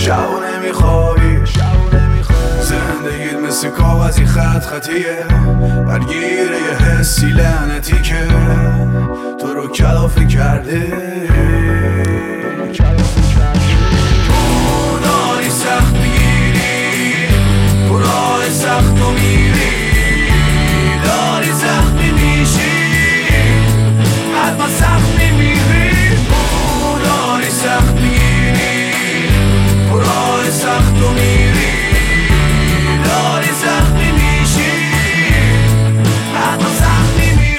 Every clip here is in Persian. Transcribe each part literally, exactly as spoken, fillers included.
شبو نمیخوابی زندگیت مثل کاغذی خط خطیه برگیره یه حسی لعنتی که تو رو کلافه کرده تو داری سخت میگیری تو راه سخت و میری داری زخمی میشی حتما سخت میمیری تو داری سخت میگیری تو راه سخت و میری داری زخمی میشی حتما سخت میمیری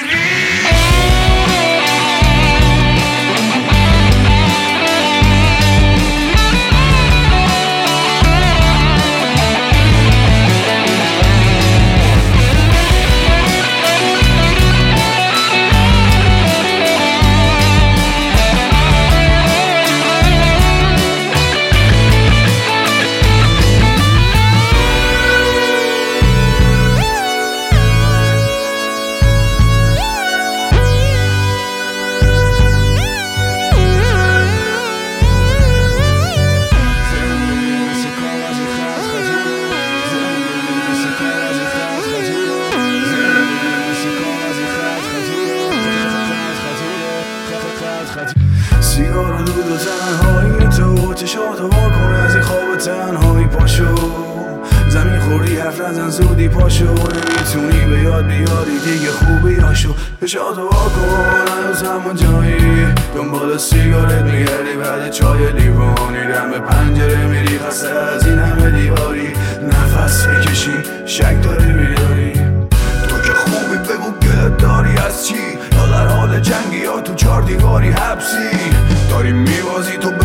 سیگار و دود و تنهایی تو چشاتو واکن از این خواب تنهایی پاشو زمین خوردی حرف نزن زودی پاشو نمیتونی به یاد بیاری دیگه خوبی هاشو چشاتو واکن هنوز همون جایی دنبال سیگارت میگردی بعد چای لیوانی دم پنجره میری خسته از این همه دیواری نفس میکشی شک داری میداری تو که خوبی بگو گلت داری از چی یا در حال جنگی یا تو چار دیواری حبسی داری میوازی تو